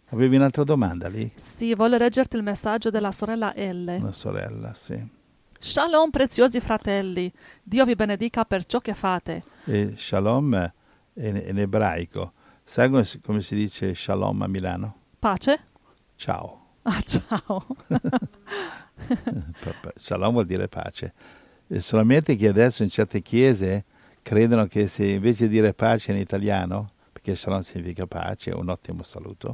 Avevi un'altra domanda lì? Sì, voglio leggerti il messaggio della sorella L. Una sorella, sì. Shalom, preziosi fratelli. Dio vi benedica per ciò che fate. E shalom è in ebraico. Sai come si dice shalom a Milano? Pace? Ciao. Ah, ciao. Shalom vuol dire pace. E solamente che adesso in certe chiese credono che se invece di dire pace in italiano, perché shalom significa pace, un ottimo saluto,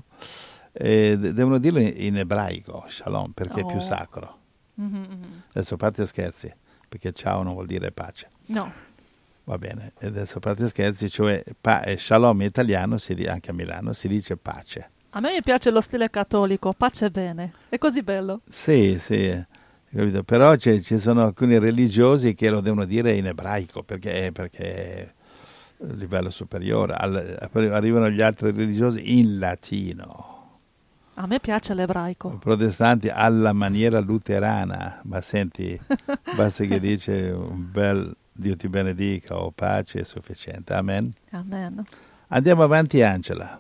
devono dirlo in ebraico, shalom, perché è più sacro. Adesso a parte scherzi, perché ciao non vuol dire pace. No. Va bene, adesso a parte scherzi, cioè shalom in italiano, anche a Milano, si dice pace. A me mi piace lo stile cattolico, pace bene, è così bello. Sì, capito? Però ci sono alcuni religiosi che lo devono dire in ebraico, perché è a livello superiore. Arrivano gli altri religiosi in latino. A me piace l'ebraico. I protestanti alla maniera luterana, ma senti, basta che dice un bel Dio ti benedica o pace è sufficiente. Amen. Amen. Andiamo avanti, Angela.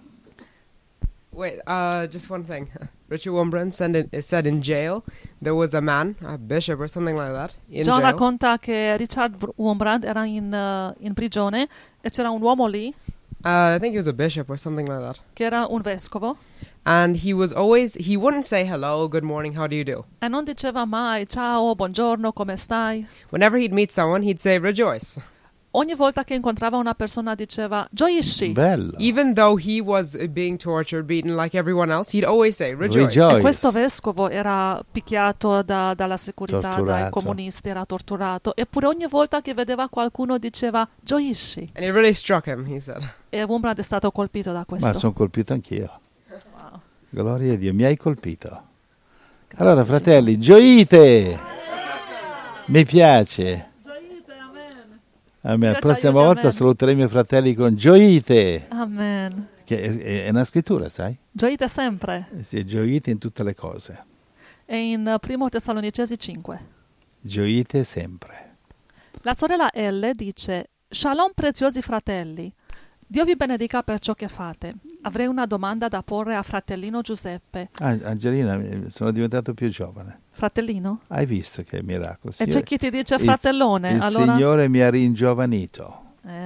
Wait, just one thing. Richard Wurmbrand said in jail there was a man, a bishop or something like that, in John jail. racconta che Richard Wurmbrand era in prigione e c'era un uomo lì I think he was a bishop or something like that. che era un vescovo And he wouldn't say hello, good morning, how do you do? e non diceva mai ciao, buongiorno, come stai? Whenever he'd meet someone, he'd say rejoice. Ogni volta che incontrava una persona diceva gioisci. Bello. Even though he was being tortured, beaten like everyone else, he'd always say rejoice. Rejoice. E questo vescovo era picchiato dalla securità, dai Torturato. comunisti, era torturato. Eppure ogni volta che vedeva qualcuno diceva gioisci. And it really struck him, he said. E Wurmbrand è stato colpito da questo. Ma sono colpito anch'io. Wow. Gloria a Dio, mi hai colpito. Grazie, Allora, fratelli, gioite! Mi piace. Gioite, amen. Amen. La Piace, prossima aiuti, volta amen. saluteremo i fratelli con gioite. Amen. Che è una scrittura, sai? Gioite sempre. Sì, gioite in tutte le cose. È in 1 Tessalonicesi 5. Gioite sempre. La sorella L dice: Shalom preziosi fratelli. Dio vi benedica per ciò che fate. Avrei una domanda da porre a fratellino Giuseppe. Ah, Angelina, sono diventato più giovane. Fratellino? Hai visto che miracolo? E c'è chi ti dice fratellone. Il allora... Signore mi ha ringiovanito.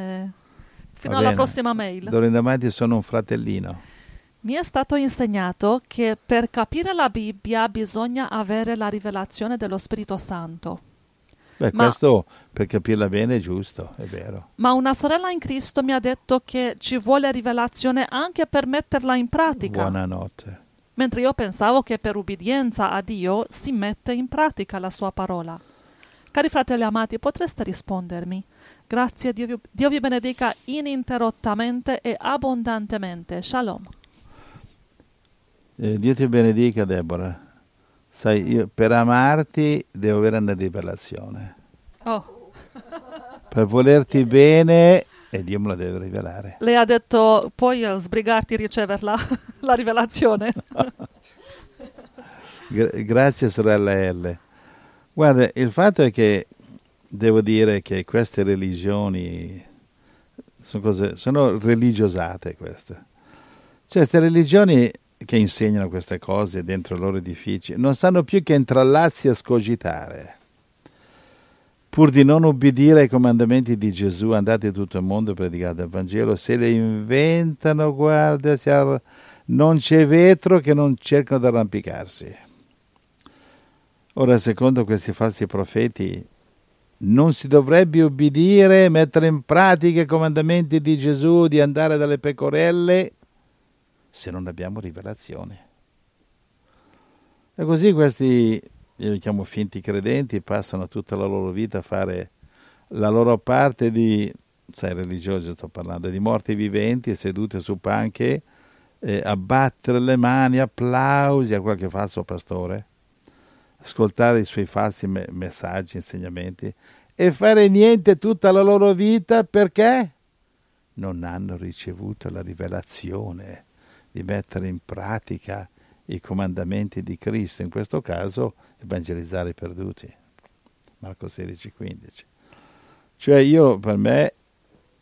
Fino Va alla bene. prossima mail. D'ora in avanti sono un fratellino. Mi è stato insegnato che per capire la Bibbia bisogna avere la rivelazione dello Spirito Santo. Beh, questo per capirla bene è giusto, è vero. Ma una sorella in Cristo mi ha detto che ci vuole rivelazione anche per metterla in pratica. Buonanotte. Mentre io pensavo che per ubbidienza a Dio si mette in pratica la sua parola. Cari fratelli amati, potreste rispondermi? Grazie, Dio vi benedica ininterrottamente e abbondantemente. Shalom. Dio ti benedica, Deborah. Sai, io per amarti devo avere una rivelazione. Oh. Per volerti bene, e Dio me la deve rivelare. Lei ha detto, puoi sbrigarti a riceverla, la rivelazione. Grazie, sorella L. Guarda, il fatto è che devo dire che queste religioni sono religiosate queste. Cioè, queste religioni che insegnano queste cose dentro i loro edifici non sanno più che intrallarsi a scogitare. Pur di non ubbidire ai comandamenti di Gesù, andate in tutto il mondo e predicate il Vangelo, se le inventano, guarda, non c'è vetro che non cercano di arrampicarsi. Ora, secondo questi falsi profeti, non si dovrebbe ubbidire, mettere in pratica i comandamenti di Gesù, di andare dalle pecorelle, se non abbiamo rivelazione. E così questi, io li chiamo finti credenti, passano tutta la loro vita a fare la loro parte di, sai, religiosi sto parlando, di morti viventi, seduti su panche, a battere le mani, applausi a qualche falso pastore, ascoltare i suoi falsi messaggi, insegnamenti, e fare niente tutta la loro vita perché non hanno ricevuto la rivelazione di mettere in pratica i comandamenti di Cristo, in questo caso evangelizzare i perduti. Marco 16,15. Cioè io, per me,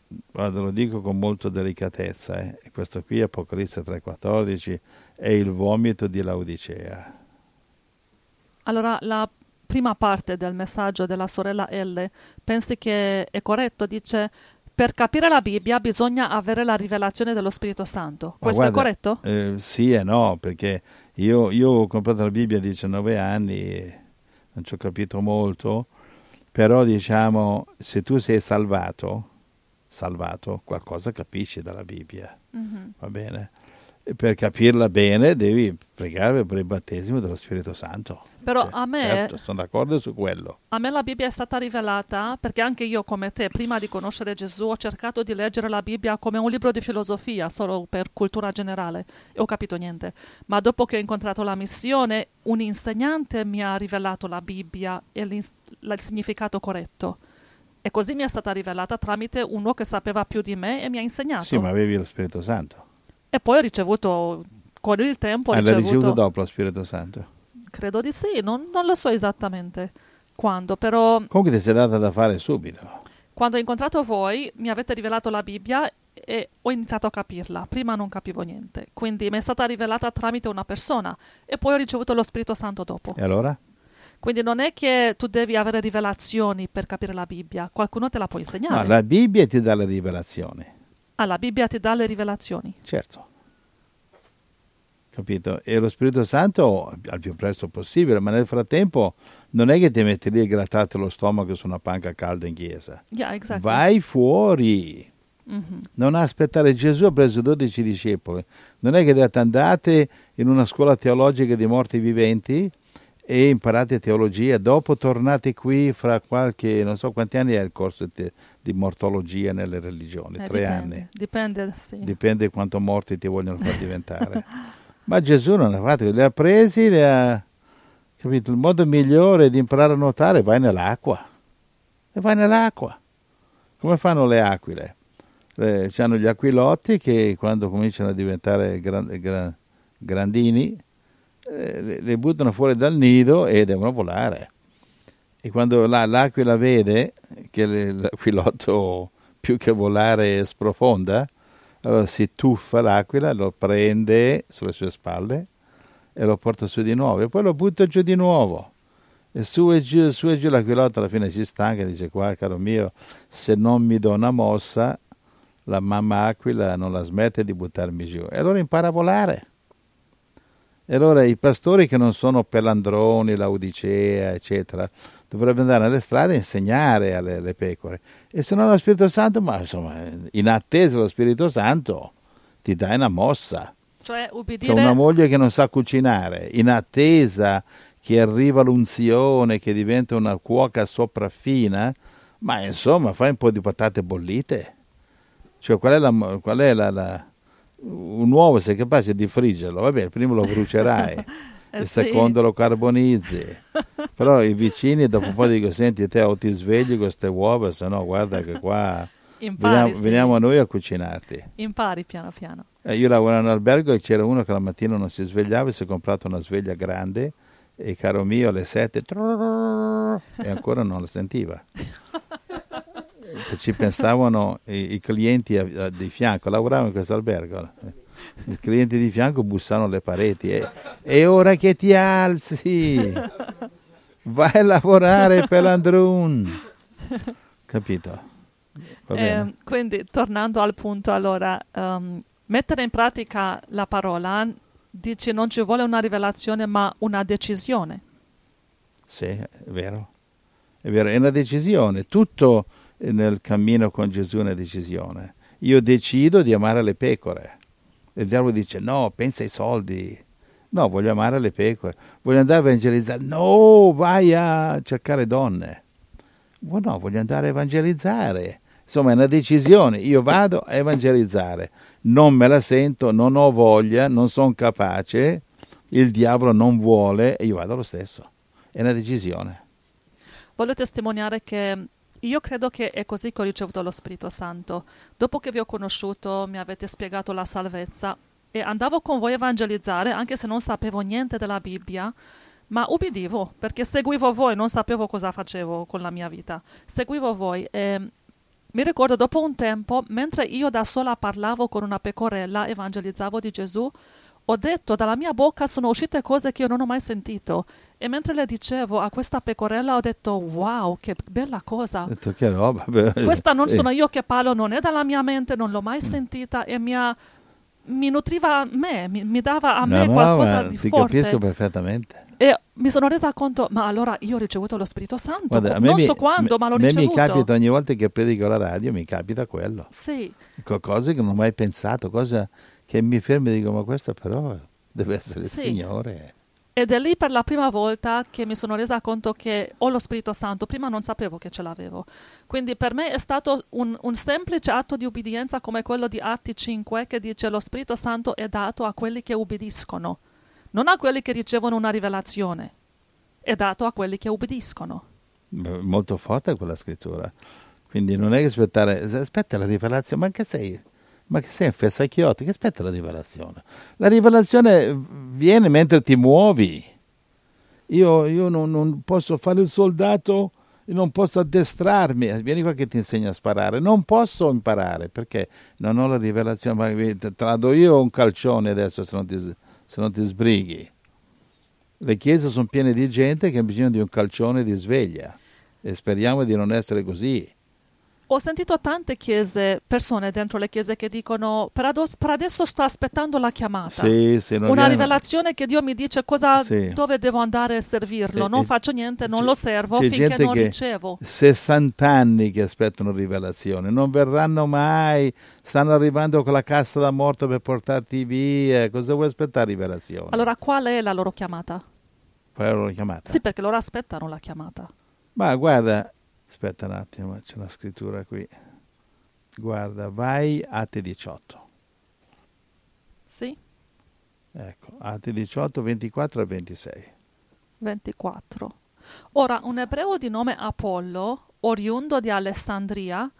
guarda, lo dico con molta delicatezza, e questo qui, Apocalisse 3,14, è il vomito di Laodicea. Allora, la prima parte del messaggio della sorella L, pensi che è corretto? Dice, per capire la Bibbia bisogna avere la rivelazione dello Spirito Santo. Questo Guarda, è corretto? Sì e no, perché io ho comprato la Bibbia a 19 anni e non ci ho capito molto, però diciamo, se tu sei salvato, qualcosa capisci dalla Bibbia, va bene? E per capirla bene devi pregare per il battesimo dello Spirito Santo. Però Cioè, a me, certo, sono d'accordo su quello. a me la Bibbia è stata rivelata perché anche io, come te, prima di conoscere Gesù, ho cercato di leggere la Bibbia come un libro di filosofia, solo per cultura generale, e ho capito niente. Ma dopo che ho incontrato la missione, un insegnante mi ha rivelato la Bibbia e il significato corretto. E così mi è stata rivelata tramite uno che sapeva più di me e mi ha insegnato. Sì, ma avevi lo Spirito Santo. E poi ho ricevuto, con il tempo, L'hai ricevuto dopo lo Spirito Santo? credo di sì, non lo so esattamente quando, però Comunque ti sei data da fare subito. quando ho incontrato voi mi avete rivelato la Bibbia e ho iniziato a capirla. Prima non capivo niente, quindi mi è stata rivelata tramite una persona e poi ho ricevuto lo Spirito Santo dopo. E allora? Quindi non è che tu devi avere rivelazioni per capire la Bibbia, qualcuno te la può No, insegnare. la Bibbia ti dà le rivelazioni. La Bibbia ti dà le rivelazioni. Certo. Capito? E lo Spirito Santo al più presto possibile, ma nel frattempo non è che ti metti lì e grattate lo stomaco su una panca calda in chiesa. Yeah, exactly. Vai fuori. Mhm. Non aspettare. Gesù ha preso 12 discepoli. Non è che ha detto andate in una scuola teologica di morti viventi e imparate teologia, dopo tornate qui fra qualche, non so quanti anni è il corso di mortologia nelle religioni, 3 dipende, anni. Dipende, sì. Dipende quanto morti ti vogliono far diventare. Ma Gesù non ha fatto, li ha presi, capito? Il modo migliore di imparare a nuotare è vai nell'acqua. E vai nell'acqua. Come fanno le aquile? C'hanno gli aquilotti che quando cominciano a diventare grandini, le buttano fuori dal nido e devono volare. E quando l'aquila vede che l'aquilotto più che volare sprofonda, allora si tuffa l'aquila, lo prende sulle sue spalle e lo porta su di nuovo e poi lo butta giù di nuovo. E su e giù, l'aquilotto alla fine si stanca e dice qua, caro mio, se non mi do una mossa, la mamma aquila non la smette di buttarmi giù. E allora impara a volare. E allora i pastori che non sono pelandroni, Laodicea, eccetera, dovrebbero andare nelle strade e insegnare alle pecore. E se non lo Spirito Santo, ma insomma, in attesa dello Spirito Santo, ti dai una mossa. Cioè, C'è ubbidire, una moglie che non sa cucinare, in attesa che arriva l'unzione, che diventa una cuoca sopraffina, ma insomma, fai un po' di patate bollite. Cioè, qual è un uovo sei capace di friggerlo, va bene, prima lo brucerai, il sì. secondo lo carbonizzi, però i vicini dopo un po' dicono, senti te o ti svegli con queste uova, se no guarda che qua impari, sì. veniamo noi a cucinarti. Impari piano piano. Io lavoravo in albergo e c'era uno che la mattina non si svegliava e si è comprato una sveglia grande e caro mio alle 7 e ancora non la sentiva. Ci pensavano i clienti di fianco, lavoravo in questo albergo, i clienti di fianco bussavano alle pareti e ora che ti alzi vai a lavorare per l'Andrun, capito? Va bene. Quindi tornando al punto, allora mettere in pratica la parola, dici non ci vuole una rivelazione ma una decisione. Sì, è vero, è una decisione, tutto nel cammino con Gesù è una decisione. Io decido di amare le pecore. Il diavolo dice no, pensa ai soldi. No, voglio amare le pecore. Voglio andare a evangelizzare. No, vai a cercare donne. No, voglio andare a evangelizzare. Insomma, è una decisione. Io vado a evangelizzare. Non me la sento, non ho voglia, non sono capace. Il diavolo non vuole e io vado lo stesso. È una decisione. Voglio testimoniare che io credo che è così che ho ricevuto lo Spirito Santo. Dopo che vi ho conosciuto, mi avete spiegato la salvezza e andavo con voi a evangelizzare, anche se non sapevo niente della Bibbia, ma ubbidivo, perché seguivo voi, non sapevo cosa facevo con la mia vita. Seguivo voi e Mi ricordo dopo un tempo, mentre io da sola parlavo con una pecorella, evangelizzavo di Gesù, ho detto, dalla mia bocca sono uscite cose che io non ho mai sentito. E mentre le dicevo a questa pecorella ho detto, wow, che bella cosa. Ho detto, che roba. Questa non sono io che parlo, non è dalla mia mente, non l'ho mai sentita e mi nutriva a me, mi dava a me qualcosa di ti forte. capisco perfettamente. E mi sono resa conto, ma allora io ho ricevuto lo Spirito Santo, Guarda, non so quando, ma l'ho a me ricevuto. mi capita ogni volta che predico alla radio, mi capita quello. Sì, Cose che non ho mai pensato, cose che mi fermo e dico, ma questo però deve essere il Sì. Signore. ed è lì per la prima volta che mi sono resa conto che ho lo Spirito Santo, prima non sapevo che ce l'avevo. Quindi per me è stato un semplice atto di ubbidienza come quello di Atti 5 che dice lo Spirito Santo è dato a quelli che ubbidiscono, non a quelli che ricevono una rivelazione, è dato a quelli che ubbidiscono. Molto forte quella scrittura. Quindi non è che aspetta la rivelazione, ma che sei un fessacchiotti, che aspetta la rivelazione? La rivelazione viene mentre ti muovi. Io non posso fare il soldato, non posso addestrarmi. Vieni qua che ti insegno a sparare. Non posso imparare perché non ho la rivelazione. Ma trado io un calcione adesso se non ti sbrighi. Le chiese sono piene di gente che ha bisogno di un calcione di sveglia e speriamo di non essere così. Ho sentito tante persone dentro le chiese che dicono per adesso sto aspettando la chiamata, una rivelazione che Dio mi dice dove devo andare a servirlo, non faccio niente, non lo servo finché non ricevo. 60 anni che aspettano rivelazione, non verranno mai, stanno arrivando con la cassa da morto per portarti via, cosa vuoi aspettare rivelazione? Allora qual è la loro chiamata? Qual è la loro chiamata? Sì, perché loro aspettano la chiamata. Ma guarda, aspetta un attimo, c'è una scrittura qui. Guarda, vai Atti 18. Sì? Ecco, Atti 18, 24 e 26. 24. Ora, un ebreo di nome Apollo, oriundo di Alessandria,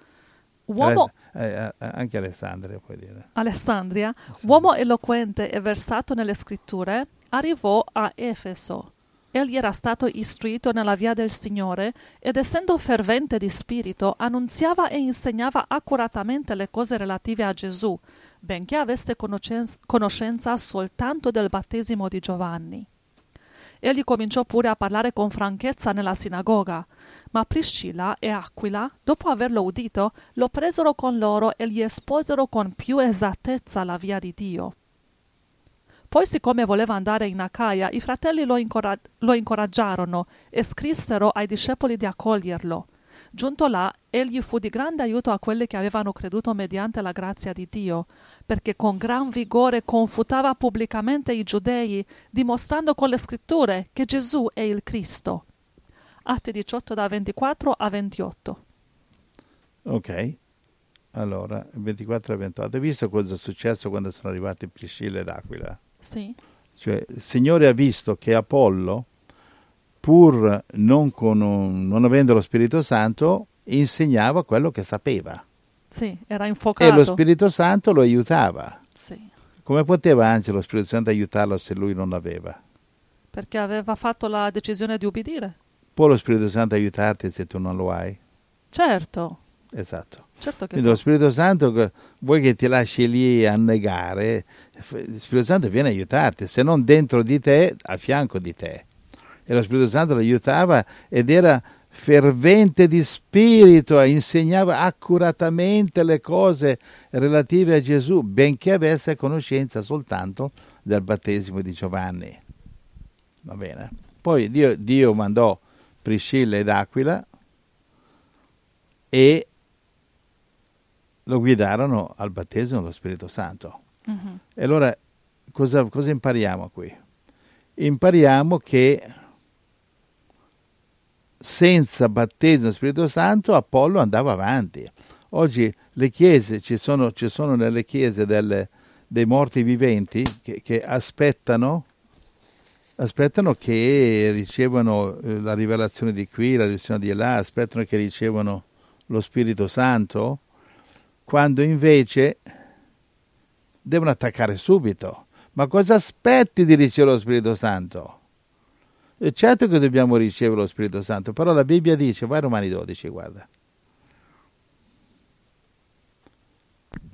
anche Alessandria puoi dire. Alessandria, uomo eloquente e versato nelle scritture, arrivò a Efeso. Egli era stato istruito nella via del Signore ed essendo fervente di spirito annunziava e insegnava accuratamente le cose relative a Gesù, benché avesse conoscenza soltanto del battesimo di Giovanni. Egli cominciò pure a parlare con franchezza nella sinagoga, ma Priscilla e Aquila, dopo averlo udito, lo presero con loro e gli esposero con più esattezza la via di Dio. Poi, siccome voleva andare in Acaia, i fratelli lo incoraggiarono e scrissero ai discepoli di accoglierlo. Giunto là, egli fu di grande aiuto a quelli che avevano creduto mediante la grazia di Dio, perché con gran vigore confutava pubblicamente i giudei, dimostrando con le scritture che Gesù è il Cristo. Atti 18 da 24 a 28. Ok, allora 24 e 28. Hai visto cosa è successo quando sono arrivati Priscilla ed Aquila? Sì. Cioè, il Signore ha visto che Apollo, pur non avendo lo Spirito Santo, insegnava quello che sapeva. Sì, era infocato. E lo Spirito Santo lo aiutava. Sì. Come poteva anzi lo Spirito Santo aiutarlo se lui non l'aveva? Perché aveva fatto la decisione di ubbidire. Può lo Spirito Santo aiutarti se tu non lo hai? Certo. Esatto. Certo che Quindi lo Spirito Santo, vuoi che ti lasci lì a negare, lo Spirito Santo viene a aiutarti, se non dentro di te, a fianco di te. E lo Spirito Santo lo aiutava ed era fervente di spirito, insegnava accuratamente le cose relative a Gesù, benché avesse conoscenza soltanto del battesimo di Giovanni. Va bene? Poi Dio mandò Priscilla ed Aquila e lo guidarono al battesimo dello Spirito Santo. Mm-hmm. E allora cosa impariamo qui? Impariamo che senza battesimo dello Spirito Santo Apollo andava avanti. Oggi le chiese, ci sono nelle chiese dei morti viventi che aspettano che ricevano la rivelazione di qui, la rivelazione di là, aspettano che ricevano lo Spirito Santo, quando invece devono attaccare subito. Ma cosa aspetti di ricevere lo Spirito Santo? E certo che dobbiamo ricevere lo Spirito Santo, però la Bibbia dice, vai a Romani 12, guarda.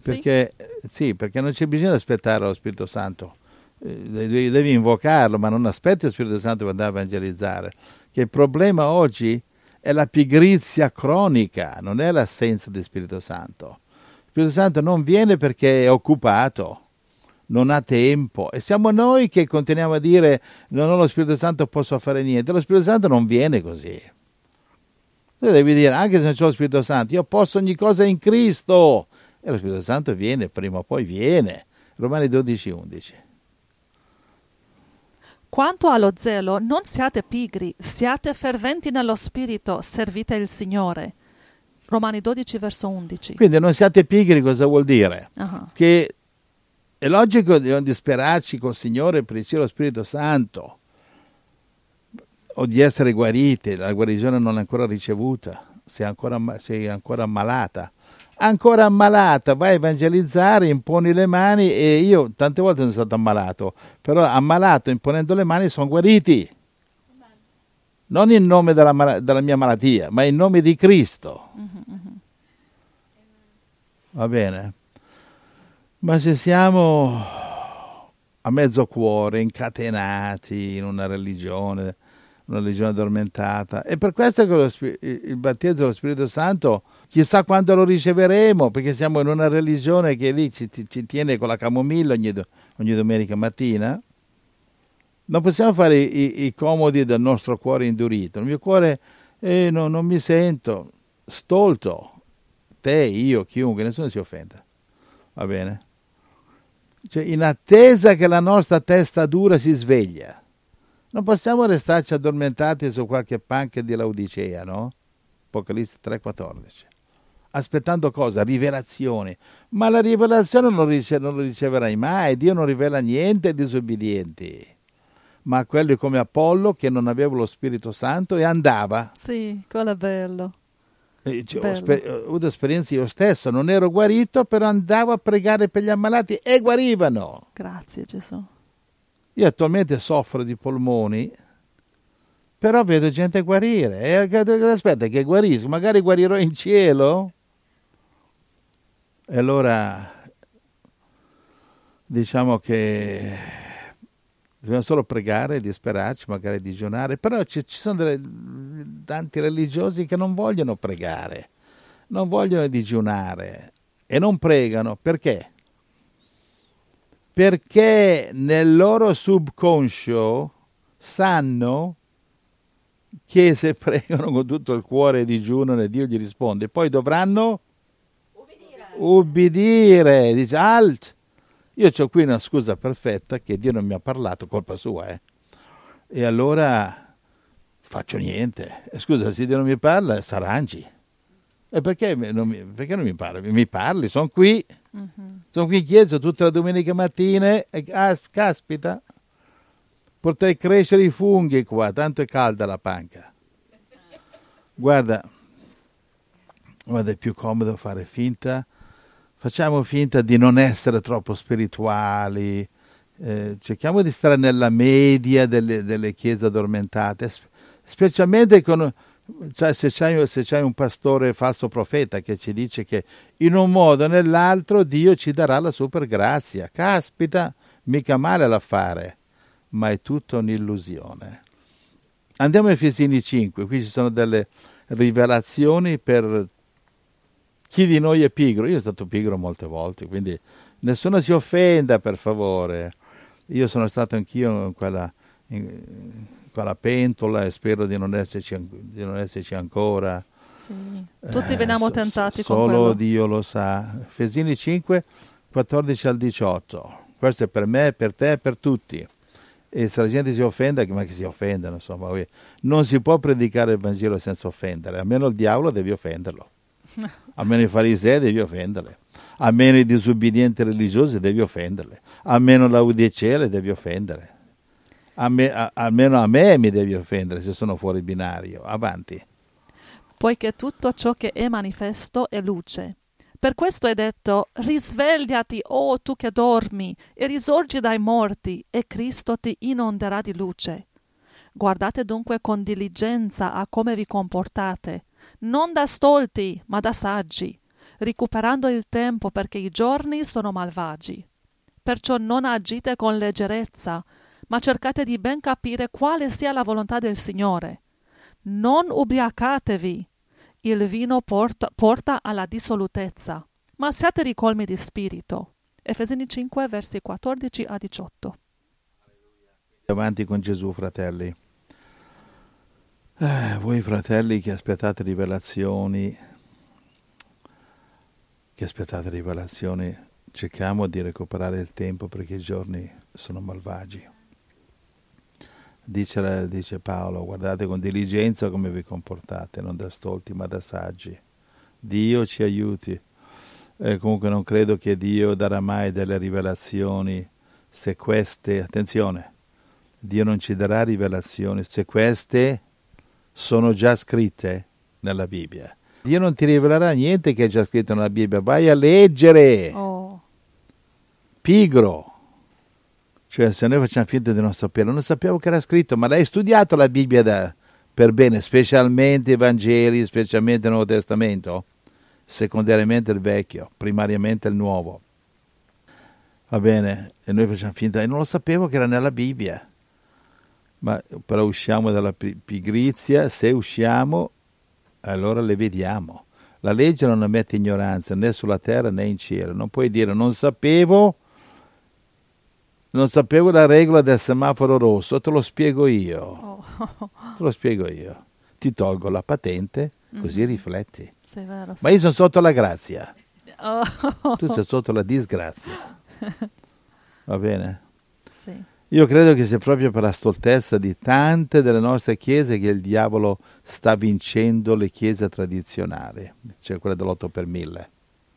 Perché non c'è bisogno di aspettare lo Spirito Santo. Devi invocarlo, ma non aspetti lo Spirito Santo per andare a evangelizzare. Che il problema oggi è la pigrizia cronica, non è l'assenza del Spirito Santo. Il Spirito Santo non viene perché è occupato, non ha tempo, e siamo noi che continuiamo a dire non ho lo Spirito Santo, posso fare niente. Lo Spirito Santo non viene così. Tu devi dire, anche se non c'è lo Spirito Santo, io posso ogni cosa in Cristo, e lo Spirito Santo viene, prima o poi viene. Romani 12:11. Quanto allo zelo, non siate pigri, siate ferventi nello spirito, servite il Signore. Romani 12, verso 11. Quindi non siate pigri, cosa vuol dire? Uh-huh. Che è logico di non disperarci col Signore per ricevere lo Spirito Santo o di essere guariti, la guarigione non è ancora ricevuta, sei ancora ammalata. Ancora ammalata, vai a evangelizzare, imponi le mani, e io tante volte sono stato ammalato, però ammalato imponendo le mani sono guariti. Non in nome della mia malattia, ma in nome di Cristo. Va bene? Ma se siamo a mezzo cuore, incatenati in una religione addormentata, e per questo che il battesimo dello Spirito Santo chissà quando lo riceveremo, perché siamo in una religione che lì ci tiene con la camomilla ogni domenica mattina. Non possiamo fare i comodi del nostro cuore indurito. Il mio cuore non mi sento stolto, te, io, chiunque, nessuno si offenda, va bene? Cioè, in attesa che la nostra testa dura si sveglia. Non possiamo restarci addormentati su qualche panca di Laodicea, no? Apocalisse 3,14. Aspettando cosa? Rivelazione. Ma la rivelazione non lo riceverai mai. Dio non rivela niente ai disobbedienti. Ma a quelli come Apollo, che non aveva lo Spirito Santo e andava. Sì, quello è bello. Ho avuto esperienze io stesso, non ero guarito, però andavo a pregare per gli ammalati e guarivano. Grazie Gesù. Io attualmente soffro di polmoni, però vedo gente guarire. E aspetta che guarisco, magari guarirò in cielo. E allora diciamo che dobbiamo solo pregare, disperarci, magari digiunare, però ci sono tanti religiosi che non vogliono pregare, non vogliono digiunare e non pregano. Perché? Perché nel loro subconscio sanno che se pregano con tutto il cuore e digiunano e Dio gli risponde, poi dovranno ubbidire. Dice, alt! Io ho qui una scusa perfetta che Dio non mi ha parlato, colpa sua, E allora faccio niente. Scusa, se Dio non mi parla, s'arrangi. E perché non mi parli? Mi parli, sono qui. Sono qui in chiesa tutta la domenica mattina e caspita, potrei crescere i funghi qua, tanto è calda la panca. Guarda, è più comodo fare finta. Facciamo finta di non essere troppo spirituali, cerchiamo di stare nella media delle chiese addormentate, specialmente se c'hai un pastore falso profeta che ci dice che in un modo o nell'altro Dio ci darà la super grazia. Caspita, mica male l'affare, ma è tutta un'illusione. Andiamo a Efesini 5, qui ci sono delle rivelazioni per chi di noi è pigro. Io sono stato pigro molte volte, quindi nessuno si offenda, per favore. Io sono stato anch'io in quella pentola e spero di non esserci ancora. Sì. Tutti veniamo tentati con solo quello. Dio lo sa. Efesini 5, 14 al 18. Questo è per me, per te, per tutti. E se la gente si offende, ma che si offendano, insomma, non si può predicare il Vangelo senza offendere. Almeno il diavolo devi offenderlo. Almeno i farisei devi offenderli, almeno i disobbedienti religiosi devi offenderli, almeno la Laodicea le devi offendere, almeno a me mi devi offendere se sono fuori binario. Avanti. Poiché tutto ciò che è manifesto è luce. Per questo è detto, risvegliati, o tu che dormi, e risorgi dai morti, e Cristo ti inonderà di luce. Guardate dunque con diligenza a come vi comportate, non da stolti, ma da saggi, recuperando il tempo perché i giorni sono malvagi. Perciò non agite con leggerezza, ma cercate di ben capire quale sia la volontà del Signore. Non ubriacatevi, il vino porta alla dissolutezza, ma siate ricolmi di spirito. Efesini 5, versi 14 a 18. Avanti con Gesù, fratelli. Voi fratelli che aspettate rivelazioni, cerchiamo di recuperare il tempo perché i giorni sono malvagi. Dice Paolo, guardate con diligenza come vi comportate, non da stolti ma da saggi. Dio ci aiuti. Comunque non credo che Dio darà mai delle rivelazioni se queste, attenzione, Dio non ci darà rivelazioni se queste sono già scritte nella Bibbia. Dio non ti rivelerà niente che è già scritto nella Bibbia, vai a leggere. Pigro. Cioè, se noi facciamo finta di non sapere, non sapevo che era scritto, ma l'hai studiato la Bibbia per bene, specialmente i Vangeli, specialmente il Nuovo Testamento, secondariamente il Vecchio, primariamente il Nuovo. Va bene, e noi facciamo finta, e non lo sapevo che era nella Bibbia. Ma però usciamo dalla pigrizia, se usciamo, allora le vediamo. La legge non ammette ignoranza né sulla terra né in cielo. Non puoi dire non sapevo la regola del semaforo rosso, te lo spiego io. Ti tolgo la patente, così rifletti. Sì, vero, sì. Ma io sono sotto la grazia. Tu sei sotto la disgrazia. Va bene? Sì. Io credo che sia proprio per la stoltezza di tante delle nostre chiese che il diavolo sta vincendo le chiese tradizionali, cioè quelle dell'8 per 1000.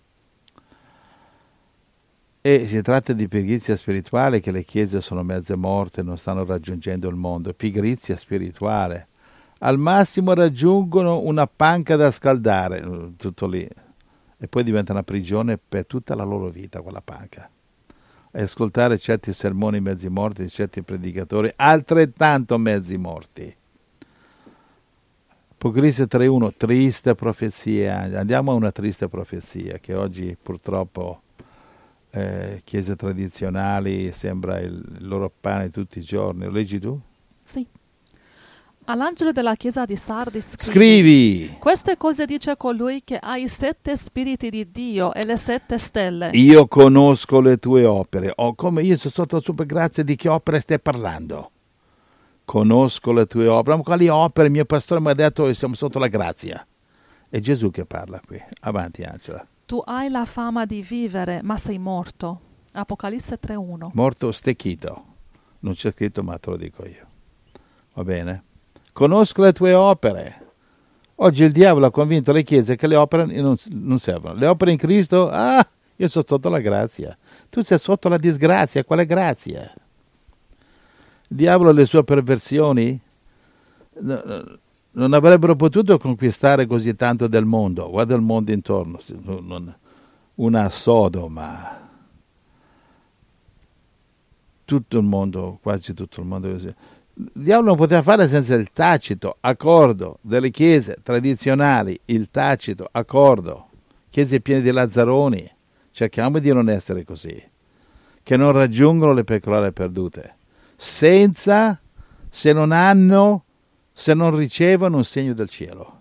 E si tratta di pigrizia spirituale, che le chiese sono mezze morte, non stanno raggiungendo il mondo. Pigrizia spirituale. Al massimo raggiungono una panca da scaldare, tutto lì. E poi diventa una prigione per tutta la loro vita, quella panca. E ascoltare certi sermoni mezzi morti di certi predicatori, altrettanto mezzi morti. Apocalisse 3.1, triste profezia. Andiamo a una triste profezia, che oggi purtroppo chiese tradizionali sembra il loro pane tutti i giorni. Lo leggi tu? Sì. All'angelo della chiesa di Sardi scrivi: queste cose dice colui che ha i 7 spiriti di Dio e le 7 stelle. Io conosco le tue opere. Come io sono sotto la super grazia, di che opere stai parlando? Conosco le tue opere. Ma quali opere? Il mio pastore mi ha detto che siamo sotto la grazia. È Gesù che parla qui. Avanti, Angela. Tu hai la fama di vivere, ma sei morto. Apocalisse 3.1. Morto stecchito. Non c'è scritto, ma te lo dico io. Va bene? Conosco le tue opere. Oggi il diavolo ha convinto le chiese che le opere non servono. Le opere in Cristo, io sono sotto la grazia. Tu sei sotto la disgrazia. Quale grazia? Il diavolo e le sue perversioni non avrebbero potuto conquistare così tanto del mondo. Guarda il mondo intorno. Una Sodoma. Tutto il mondo, quasi tutto il mondo così. Il diavolo non poteva fare senza il tacito accordo delle chiese tradizionali, il tacito accordo, chiese piene di lazzaroni. Cerchiamo di non essere così, che non raggiungono le pecorelle perdute, se non ricevono un segno del cielo.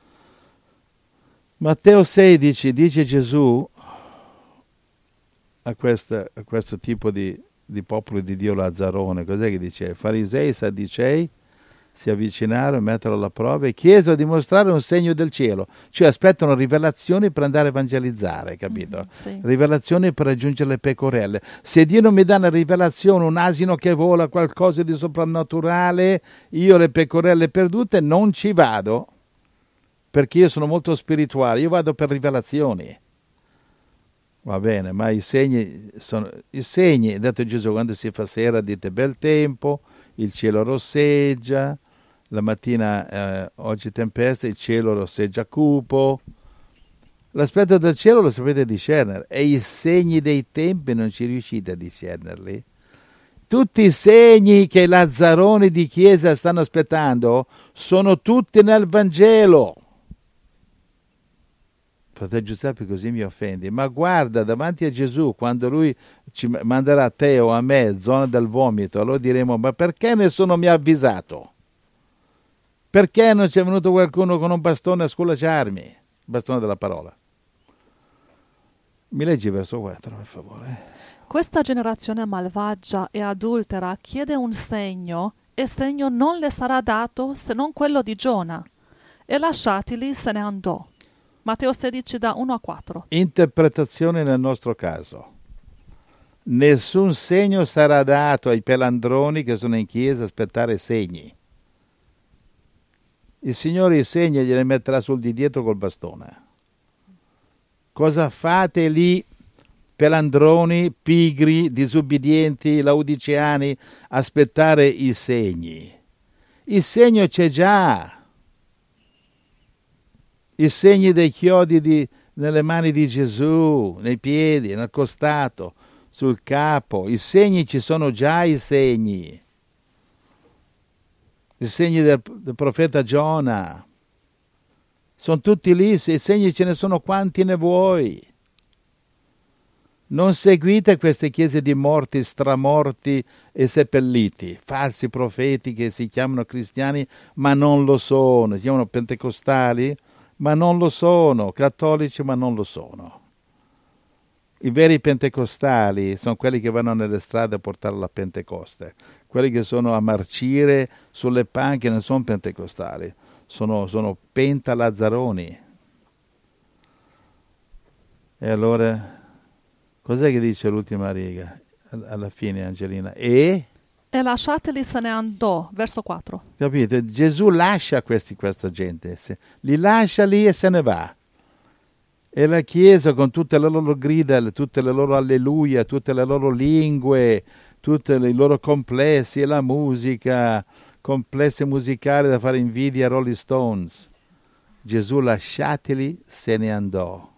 Matteo 16 dice Gesù a questo tipo di popolo di Dio lazzarone, cos'è che dice? Farisei, Saddicei si avvicinarono e mettero alla prova e chiesero di mostrare un segno del cielo, cioè aspettano rivelazioni per andare a evangelizzare, capito? Sì. Rivelazioni per raggiungere le pecorelle. Se Dio non mi dà una rivelazione, un asino che vola, qualcosa di soprannaturale, io le pecorelle perdute non ci vado, perché io sono molto spirituale, io vado per rivelazioni. Va bene, ma i segni, ha detto Gesù, quando si fa sera dite bel tempo, il cielo rosseggia, la mattina oggi tempesta, il cielo rosseggia cupo. L'aspetto del cielo lo sapete discernere, e i segni dei tempi non ci riuscite a discernerli. Tutti i segni che i lazzaroni di chiesa stanno aspettando sono tutti nel Vangelo. fratello Giuseppe, così mi offendi. Ma guarda, davanti a Gesù, quando lui ci manderà a te o a me, zona del vomito, allora diremo, ma perché nessuno mi ha avvisato? Perché non c'è venuto qualcuno con un bastone a sculacciarmi? Bastone della parola. Mi leggi verso 4, per favore. Questa generazione malvagia e adultera chiede un segno, e segno non le sarà dato se non quello di Giona. E lasciatili se ne andò. Matteo 16 da 1 a 4. Interpretazione nel nostro caso. Nessun segno sarà dato ai pelandroni che sono in chiesa a aspettare segni. Il Signore i segni glieli metterà sul di dietro col bastone. Cosa fate lì, pelandroni, pigri, disubbidienti, laodiceani, aspettare i segni? Il segno c'è già. I segni dei chiodi nelle mani di Gesù, nei piedi, nel costato, sul capo. I segni ci sono già, i segni. I segni del profeta Giona. Sono tutti lì, i segni ce ne sono quanti ne vuoi. Non seguite queste chiese di morti, stramorti e seppelliti, falsi profeti che si chiamano cristiani ma non lo sono, si chiamano pentecostali ma non lo sono, cattolici ma non lo sono. I veri pentecostali sono quelli che vanno nelle strade a portare la Pentecoste, quelli che sono a marcire sulle panche non sono pentecostali, sono pentalazzaroni. E allora, cos'è che dice l'ultima riga? Alla fine, Angelina. E lasciateli se ne andò, verso 4. Capite? Gesù lascia questa gente, li lascia lì e se ne va. E la Chiesa con tutte le loro grida, tutte le loro alleluia, tutte le loro lingue, tutti i loro complessi, e la musica, complessi musicali da fare invidia a Rolling Stones. Gesù lasciateli, se ne andò.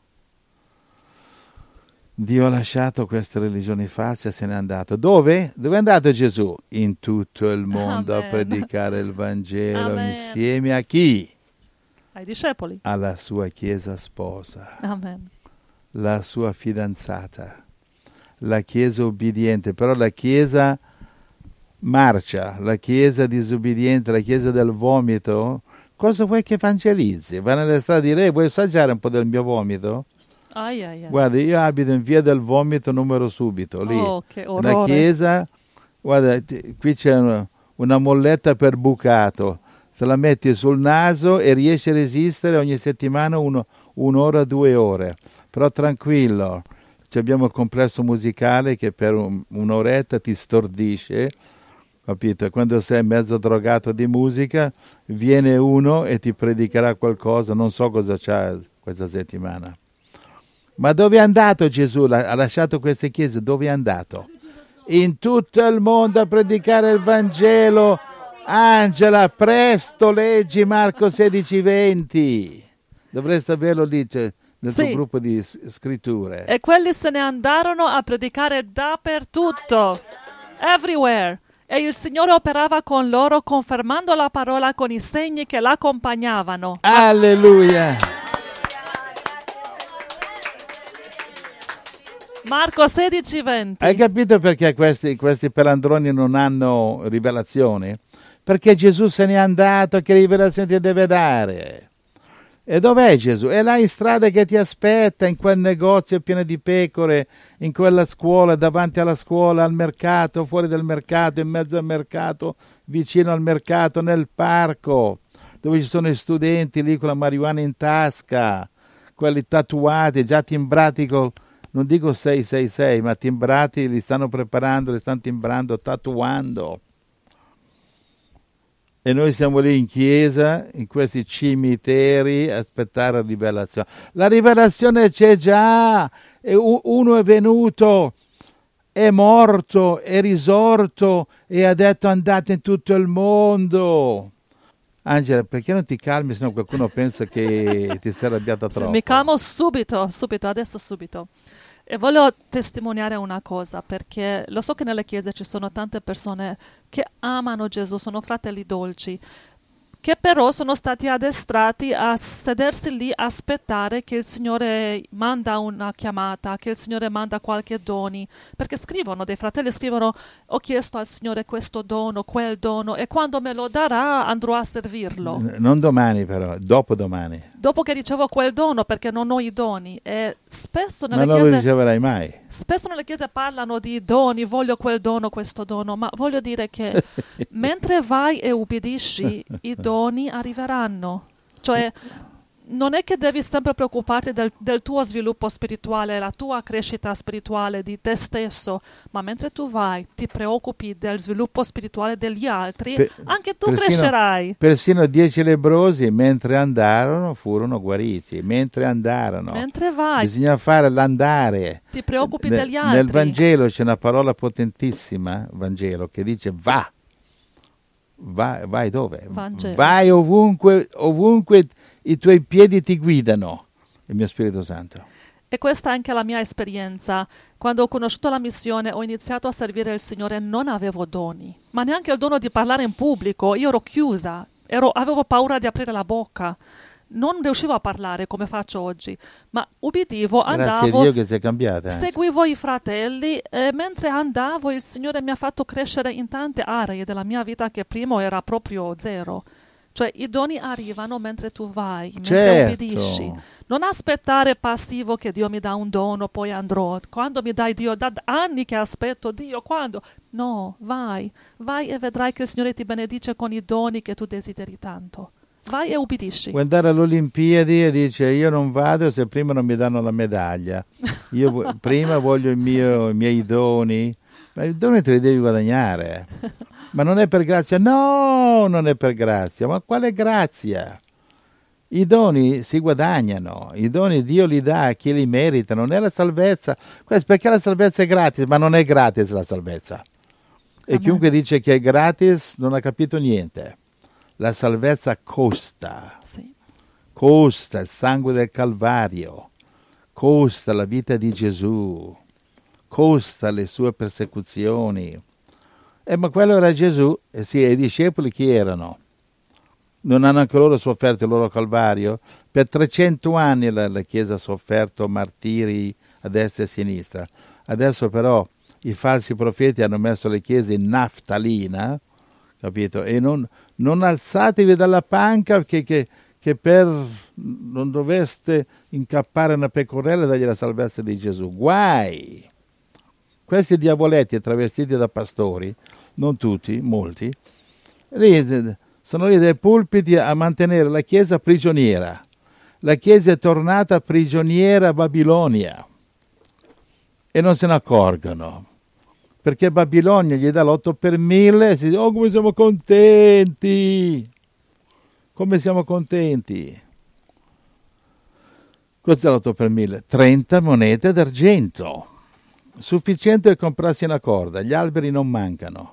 Dio ha lasciato queste religioni false e se n'è andato. Dove? Dove è andato Gesù? In tutto il mondo. Amen. A predicare il Vangelo. Amen. Insieme a chi? Ai discepoli. Alla sua Chiesa sposa. Amen. La sua fidanzata. La Chiesa ubbidiente. Però la Chiesa marcia, la Chiesa disubbidiente, la Chiesa del vomito. Cosa vuoi che evangelizzi? Va nelle strade e dire, vuoi assaggiare un po' del mio vomito? Guarda, io abito in via del vomito numero subito, lì. Oh, che orrore. La chiesa, guarda, qui c'è una molletta per bucato. Se la metti sul naso e riesci a resistere ogni settimana un'ora, 2 ore. Però tranquillo, abbiamo il complesso musicale che per un'oretta ti stordisce, capito? Quando sei mezzo drogato di musica, viene uno e ti predicherà qualcosa, non so cosa c'ha questa settimana. Ma dove è andato Gesù? Ha lasciato queste chiese, dove è andato? In tutto il mondo a predicare il Vangelo. Angela, presto leggi Marco 16:20. Dovresti averlo lì nel tuo gruppo di scritture. E quelli se ne andarono a predicare dappertutto, everywhere. E il Signore operava con loro, confermando la parola con i segni che l'accompagnavano. Alleluia! Marco 16:20. Hai capito perché questi pelandroni non hanno rivelazioni? Perché Gesù se n'è andato, che rivelazioni ti deve dare? E dov'è Gesù? È là in strada che ti aspetta, in quel negozio pieno di pecore, in quella scuola, davanti alla scuola, al mercato, fuori dal mercato, in mezzo al mercato, vicino al mercato, nel parco, dove ci sono i studenti lì con la marijuana in tasca, quelli tatuati, già timbrati non dico 666, ma timbrati, li stanno preparando, li stanno timbrando, tatuando. E noi siamo lì in chiesa, in questi cimiteri, a aspettare la rivelazione. La rivelazione c'è già, uno è venuto, è morto, è risorto e ha detto andate in tutto il mondo. Angela, perché non ti calmi, se no qualcuno pensa che ti sei arrabbiata troppo? Mi calmo subito, adesso subito. E voglio testimoniare una cosa, perché lo so che nelle chiese ci sono tante persone che amano Gesù, sono fratelli dolci, che però sono stati addestrati a sedersi lì a aspettare che il Signore manda una chiamata, che il Signore manda qualche doni, perché scrivono, dei fratelli scrivono: ho chiesto al Signore questo dono, quel dono, e quando me lo darà andrò a servirlo. Non domani però, dopodomani. Dopo che ricevo quel dono, perché non ho i doni, e spesso Ma nelle non lo chiese... riceverai mai. Spesso nelle chiese parlano di doni, voglio quel dono, questo dono, ma voglio dire che mentre vai e ubbidisci, i doni arriveranno. Cioè, non è che devi sempre preoccuparti del tuo sviluppo spirituale, la tua crescita spirituale di te stesso, ma mentre tu vai, ti preoccupi del sviluppo spirituale degli altri, anche tu crescerai. Persino 10 lebbrosi, mentre andarono, furono guariti. Mentre andarono. Mentre vai, bisogna fare l'andare. ti preoccupi degli altri. Nel Vangelo c'è una parola potentissima, Vangelo, che dice va. Vai dove? Vangelo. Vai ovunque i tuoi piedi ti guidano, il mio Spirito Santo. E questa è anche la mia esperienza. Quando ho conosciuto la missione, ho iniziato a servire il Signore, non avevo doni, ma neanche il dono di parlare in pubblico. Io ero chiusa, avevo paura di aprire la bocca. Non riuscivo a parlare come faccio oggi, ma ubbidivo, andavo, grazie a Dio che sei cambiata. seguivo i fratelli e mentre andavo il Signore mi ha fatto crescere in tante aree della mia vita che prima era proprio zero. Cioè i doni arrivano mentre tu vai, mentre ubbidisci. Non aspettare passivo che Dio mi dà un dono, poi andrò. Quando mi dai Dio, da anni che aspetto Dio, quando? No, vai e vedrai che il Signore ti benedice con i doni che tu desideri tanto. Vai e ubbidisci. Vuoi andare alle Olimpiadi e dice io non vado se prima non mi danno la medaglia. Io prima voglio i miei doni. Ma i doni te li devi guadagnare. Ma non è per grazia? No, non è per grazia. Ma quale grazia? I doni si guadagnano. I doni Dio li dà a chi li merita. Non è la salvezza. Perché la salvezza è gratis, ma non è gratis la salvezza. E chiunque dice che è gratis non ha capito niente. La salvezza costa. Sì. Costa il sangue del Calvario. Costa la vita di Gesù. Costa le sue persecuzioni. Ma quello era Gesù. E sì, i discepoli chi erano? Non hanno anche loro sofferto il loro Calvario? Per 300 anni la Chiesa ha sofferto martiri a destra e a sinistra. Adesso però i falsi profeti hanno messo le chiese in naftalina, capito? E non alzatevi dalla panca che per non doveste incappare una pecorella e dargli la salvezza di Gesù. Guai! Questi diavoletti travestiti da pastori, non tutti, molti, sono lì dai pulpiti a mantenere la Chiesa prigioniera. La Chiesa è tornata prigioniera a Babilonia e non se ne accorgono. Perché Babilonia gli dà l'8 per 1000 e si dice, oh come siamo contenti! Come siamo contenti! Cos'è l'8 per 1000? 30 monete d'argento. Sufficiente per comprarsi una corda. Gli alberi non mancano.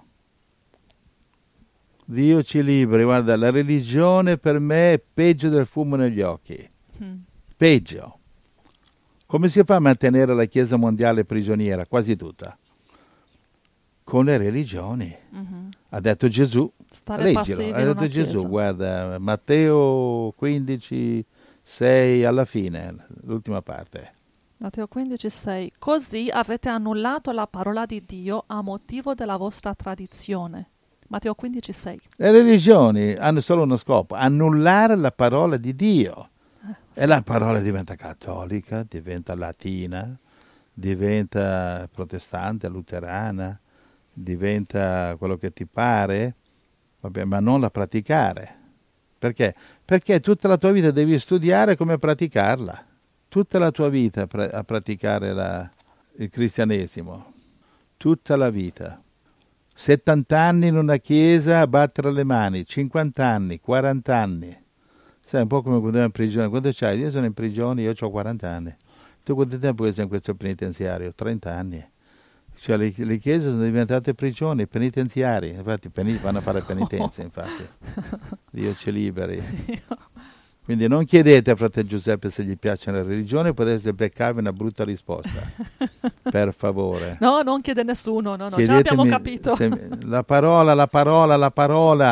Dio ci liberi. Guarda, la religione per me è peggio del fumo negli occhi. Peggio. Come si fa a mantenere la Chiesa mondiale prigioniera? Quasi tutta. Con le religioni. Ha detto Gesù. Leggilo. Ha detto Gesù, chiesa. Guarda, Matteo 15, 6 alla fine, l'ultima parte. Matteo 15, 6. Così avete annullato la parola di Dio a motivo della vostra tradizione. Matteo 15, 6. Le religioni hanno solo uno scopo, annullare la parola di Dio. Sì. E la parola diventa cattolica, diventa latina, diventa protestante, luterana, diventa quello che ti pare, vabbè, ma non la praticare. Perché? Perché tutta la tua vita devi studiare come praticarla. Tutta la tua vita a praticare il cristianesimo. Tutta la vita. 70 anni in una chiesa a battere le mani, 50 anni, 40 anni. Sai, un po' come quando ero in prigione. Quando c'hai? Io sono in prigione, io ho 40 anni. Tu quanto tempo sei in questo penitenziario? 30 anni. Cioè le chiese sono diventate prigioni, penitenziari. Infatti vanno a fare penitenza, infatti. Dio ci liberi. Quindi non chiedete a fratello Giuseppe se gli piace la religione, potete beccarvi una brutta risposta. Per favore. No, non chiede nessuno, no, già abbiamo capito. La parola.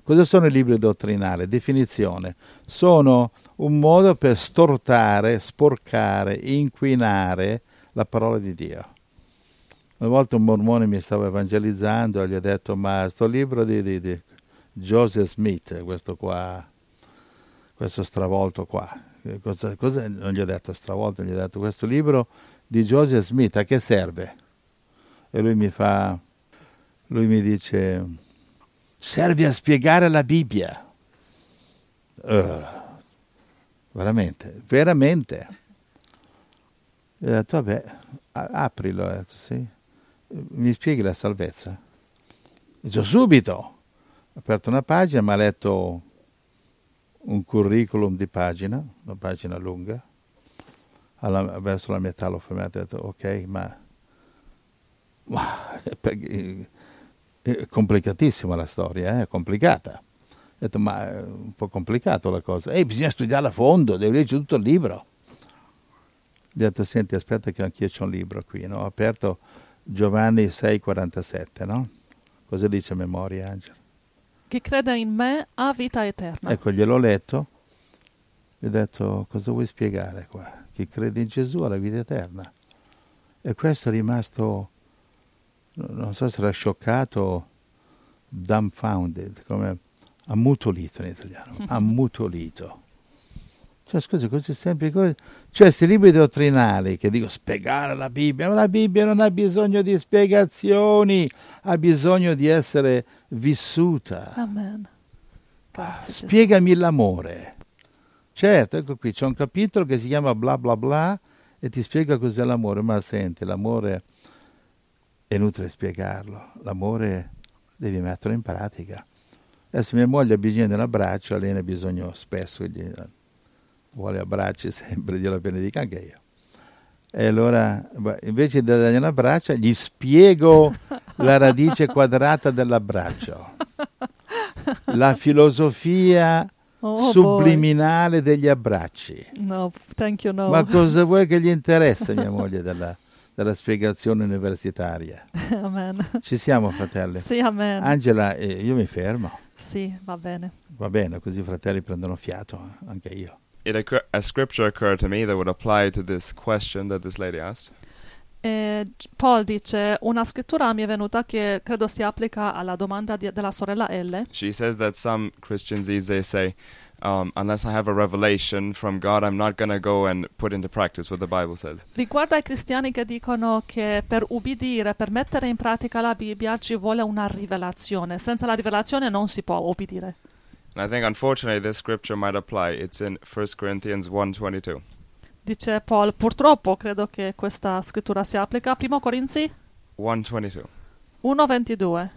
Cosa sono i libri dottrinali? Definizione. Sono un modo per stortare, sporcare, inquinare la parola di Dio. Una volta un mormone mi stava evangelizzando e gli ho detto: ma sto libro di Joseph Smith, questo stravolto qua, cosa? Non gli ho detto stravolto, gli ho detto: questo libro di Joseph Smith a che serve? E lui mi dice: serve a spiegare la Bibbia. Veramente. E ho detto: vabbè, aprilo. Ho detto: sì. Mi spieghi la salvezza? Ho detto: subito. Ho aperto una pagina, mi ha letto un curriculum di pagina, una pagina lunga. Verso la metà l'ho fermato e ho detto: ok, ma è complicatissima la storia, è complicata. Ho detto: ma è un po' complicato la cosa. Bisogna studiarla a fondo, devi leggere tutto il libro. Ho detto: senti, aspetta che anch'io c'ho un libro qui, no? Ho aperto Giovanni 6,47, no? Cosa dice a memoria, Angela? Chi crede in me ha vita eterna. Ecco, gliel'ho letto e ho detto: cosa vuoi spiegare qua? Chi crede in Gesù ha la vita eterna. E questo è rimasto, non so se era scioccato, dumbfounded, come ammutolito in italiano, ammutolito. Cioè, scusi, così semplici cose. Cioè, questi libri dottrinali che dico spiegare la Bibbia, ma la Bibbia non ha bisogno di spiegazioni, ha bisogno di essere vissuta. Amen. Grazie, Gesù. Spiegami l'amore. Certo, ecco qui, c'è un capitolo che si chiama bla bla bla e ti spiega cos'è l'amore, ma senti, l'amore è inutile spiegarlo, l'amore devi metterlo in pratica. Adesso mia moglie ha bisogno di un abbraccio, lei ne ha bisogno spesso, vuole abbracci sempre, Dio la benedica, anche io. E allora, invece di dargli un abbraccio, gli spiego la radice quadrata dell'abbraccio, la filosofia subliminale degli abbracci. No, thank you, no. Ma cosa vuoi che gli interessa, mia moglie, della spiegazione universitaria? Amen. Ci siamo, fratelli? Sì, amen. Angela, io mi fermo. Sì, va bene. Va bene, così i fratelli prendono fiato, anche io. A scripture occurred to me that would apply to this question that this lady asked. Paul dice: una scrittura mi è venuta che credo si applica alla domanda della sorella L. She says that some Christians these days say, unless I have a revelation from God, I'm not going to go and put into practice what the Bible says. Riguarda i cristiani che dicono che per ubbidire, per mettere in pratica la Bibbia ci vuole una rivelazione. Senza la rivelazione non si può ubbidire. And I think unfortunately this scripture might apply. It's in 1 Corinthians 1:22. Dice Paul: purtroppo credo che questa scrittura si applica a 1 Corinzi 1:22. 1:22.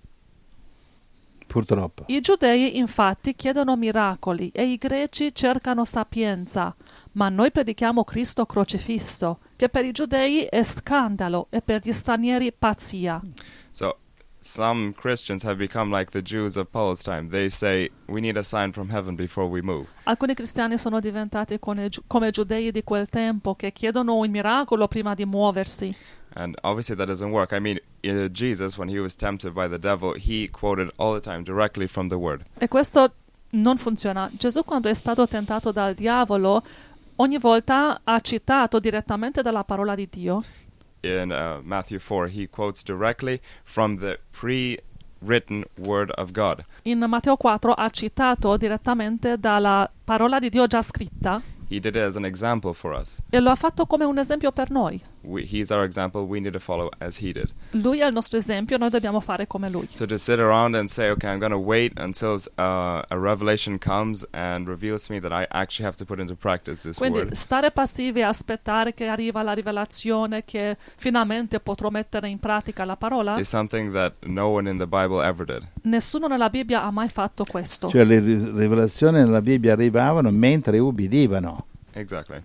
Purtroppo. I giudei infatti chiedono miracoli e i greci cercano sapienza, ma noi predichiamo Cristo crocifisso, che per i giudei è scandalo e per gli stranieri pazzia. So some Christians have become like the Jews of Paul's time. They say, we need a sign from heaven before we move. Alcuni cristiani sono diventati come giudei di quel tempo che chiedono un miracolo prima di muoversi. And obviously that doesn't work. I mean, Jesus, when he was tempted by the devil, he quoted all the time directly from the word. E questo non funziona. Gesù, quando è stato tentato dal diavolo, ogni volta ha citato direttamente dalla parola di Dio. In Matthew 4, he quotes directly from the pre-written word of God. In Matteo 4 ha citato direttamente dalla parola di Dio già scritta He did it as an example for us. e lo ha fatto come un esempio per noi. He's our example. We need to follow as he did. Lui è il nostro esempio, noi dobbiamo fare come lui. So to sit around and say, okay, I'm going to wait until a revelation comes and reveals to me that I actually have to put into practice this Quindi word. stare passivi e aspettare che arriva la rivelazione, che finalmente potrò mettere in pratica la parola, Is something that no one in the Bible ever did. nessuno nella Bibbia ha mai fatto questo. Cioè le rivelazioni nella Bibbia arrivavano mentre ubbidivano. Exactly.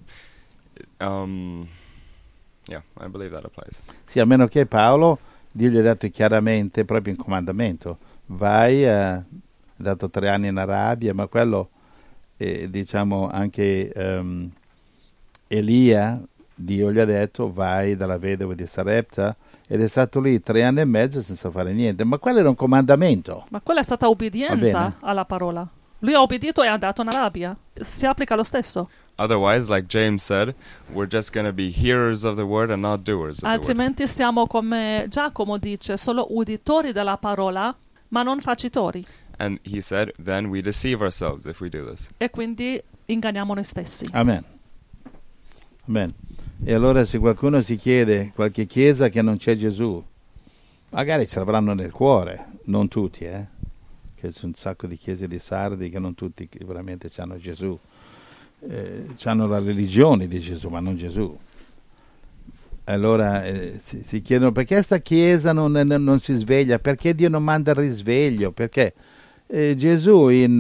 Yeah, I believe that applies. Sì, a meno che Paolo, Dio gli ha detto chiaramente, proprio in comandamento, vai, ha dato 3 anni in Arabia, ma quello, diciamo, anche Elia Dio gli ha detto vai dalla vedova di Sarepta ed è stato lì 3 anni e mezzo senza fare niente, ma quello era un comandamento. Ma quella è stata Va obbedienza bene. alla parola. Lui ha obbedito e è andato in Arabia. Si applica lo stesso. Otherwise, like James said, we're just going to be hearers of the word and not doers of the word. Altrimenti siamo come Giacomo dice, solo uditori della parola, ma non facitori. And he said, then we deceive ourselves if we do this. E quindi inganniamo noi stessi. Amen. Amen. E allora se qualcuno si chiede, qualche chiesa che non c'è Gesù, magari ce l'avranno nel cuore, non tutti, che c'è un sacco di chiese di sardi che non tutti che veramente hanno Gesù, hanno la religione di Gesù, ma non Gesù. Allora si chiedono perché sta chiesa non si sveglia, perché Dio non manda il risveglio, perché Gesù in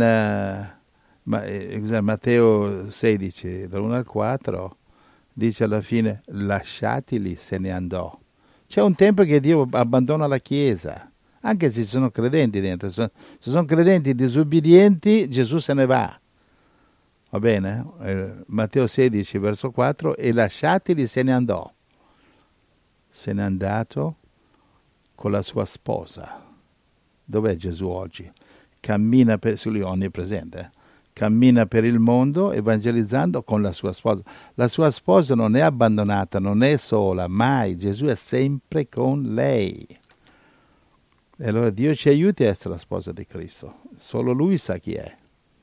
Matteo 16, dall'1 al 4, dice alla fine, lasciatili, se ne andò. C'è un tempo che Dio abbandona la Chiesa, anche se ci sono credenti dentro. Se sono credenti disobbedienti, Gesù se ne va. Va bene? Matteo 16, verso 4, e lasciatili, se ne andò. Se n'è andato con la sua sposa. Dov'è Gesù oggi? Cammina su lui onnipresente. Cammina per il mondo evangelizzando con la sua sposa. La sua sposa non è abbandonata, non è sola, mai. Gesù è sempre con lei. E allora Dio ci aiuti a essere la sposa di Cristo. Solo Lui sa chi è.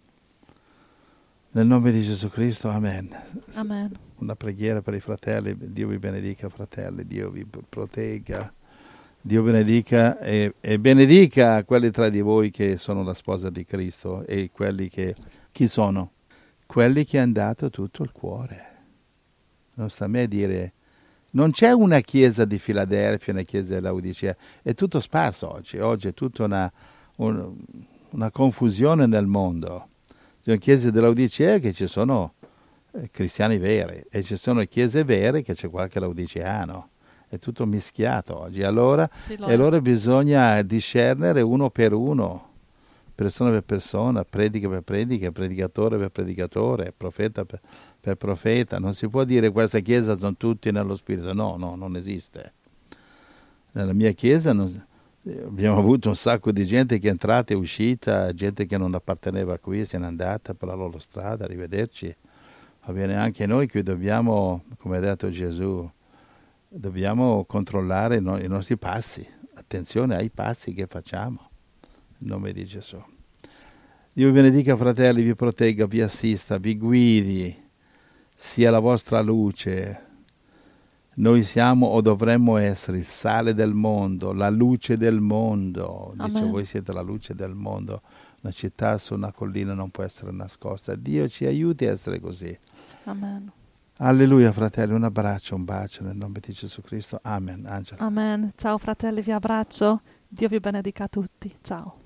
Nel nome di Gesù Cristo, amen. Amen. Una preghiera per i fratelli. Dio vi benedica, fratelli. Dio vi protegga. Dio benedica e benedica quelli tra di voi che sono la sposa di Cristo e quelli che... Chi sono? Quelli che hanno dato tutto il cuore. Non sta a me dire... Non c'è una chiesa di Filadelfia, una chiesa di Laodicea. È tutto sparso oggi. Oggi è tutta una confusione nel mondo. Ci sono chiese di Laodicea che ci sono cristiani veri e ci sono chiese vere che c'è qualche laodiceano. È tutto mischiato oggi. Allora bisogna discernere uno per uno, persona per persona, predica per predica, predicatore per predicatore, profeta per profeta. Non si può dire questa chiesa sono tutti nello spirito. No, non esiste. Nella mia chiesa abbiamo avuto un sacco di gente che è entrata e uscita, gente che non apparteneva qui, se n'è andata per la loro strada, arrivederci. Va bene, anche noi qui dobbiamo, come ha detto Gesù, dobbiamo controllare i nostri passi. Attenzione ai passi che facciamo. In nome di Gesù. Dio vi benedica, fratelli, vi protegga, vi assista, vi guidi, sia la vostra luce. Noi siamo o dovremmo essere il sale del mondo, la luce del mondo. Dice, Amen. voi siete la luce del mondo. Una città su una collina non può essere nascosta. Dio ci aiuti a essere così. Amen. Alleluia, fratelli, un abbraccio, un bacio nel nome di Gesù Cristo. Amen. Angela. Amen. Ciao fratelli, vi abbraccio. Dio vi benedica tutti. Ciao.